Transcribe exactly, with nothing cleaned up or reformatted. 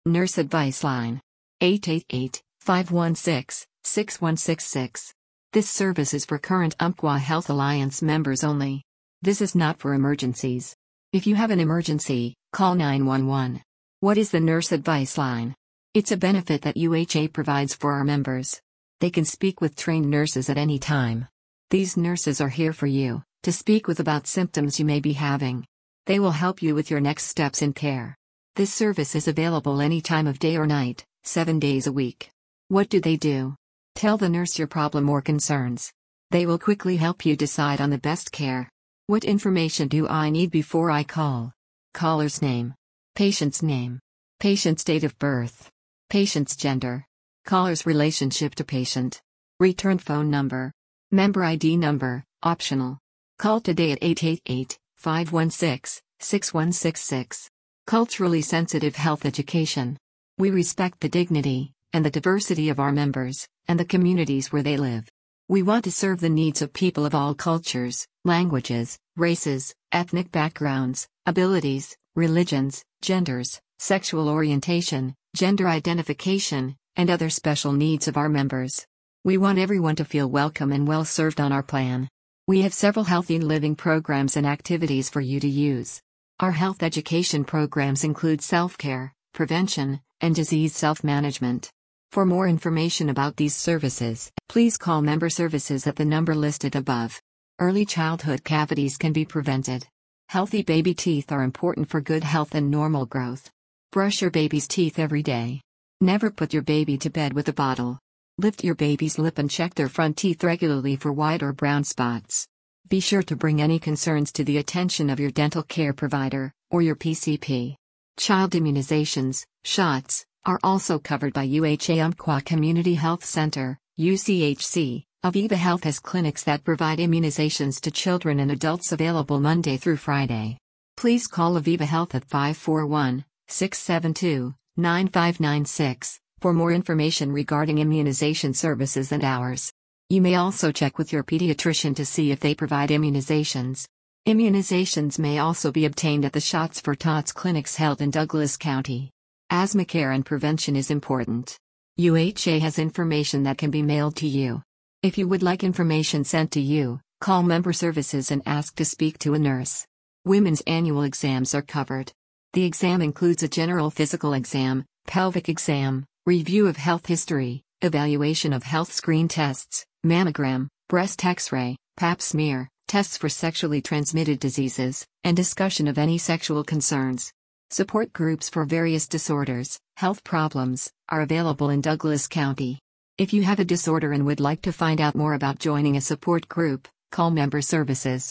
Nurse Advice Line. eight eight eight, five one six, six one six six. This service is for current Umpqua Health Alliance members only. This is not for emergencies. If you have an emergency, call nine one one. What is the Nurse Advice Line? It's a benefit that U H A provides for our members. They can speak with trained nurses at any time. These nurses are here for you, to speak with about symptoms you may be having. They will help you with your next steps in care. This service is available any time of day or night, seven days a week. What do they do? Tell the nurse your problem or concerns. They will quickly help you decide on the best care. What information do I need before I call? Caller's name. Patient's name. Patient's date of birth. Patient's gender. Caller's relationship to patient. Return phone number. Member I D number, optional. Call today at eight eight eight, five one six, six one six six. Culturally sensitive health education. We respect the dignity and the diversity of our members and the communities where they live. We want to serve the needs of people of all cultures, languages, races, ethnic backgrounds, abilities, religions, genders, sexual orientation, gender identification, and other special needs of our members. We want everyone to feel welcome and well served on our plan. We have several healthy living programs and activities for you to use. Our health education programs include self-care, prevention, and disease self-management. For more information about these services, please call Member Services at the number listed above. Early childhood cavities can be prevented. Healthy baby teeth are important for good health and normal growth. Brush your baby's teeth every day. Never put your baby to bed with a bottle. Lift your baby's lip and check their front teeth regularly for white or brown spots. Be sure to bring any concerns to the attention of your dental care provider, or your P C P. Child immunizations, shots, are also covered by U H A Umpqua Community Health Center, U C H C. Aviva Health has clinics that provide immunizations to children and adults available Monday through Friday. Please call Aviva Health at five four one, six seven two, nine five nine six for more information regarding immunization services and hours. You may also check with your pediatrician to see if they provide immunizations. Immunizations may also be obtained at the Shots for Tots clinics held in Douglas County. Asthma care and prevention is important. U H A has information that can be mailed to you. If you would like information sent to you, call Member Services and ask to speak to a nurse. Women's annual exams are covered. The exam includes a general physical exam, pelvic exam, review of health history, evaluation of health screen tests, mammogram, breast X-ray, pap smear, tests for sexually transmitted diseases, and discussion of any sexual concerns. Support groups for various disorders, health problems, are available in Douglas County. If you have a disorder and would like to find out more about joining a support group, call Member Services.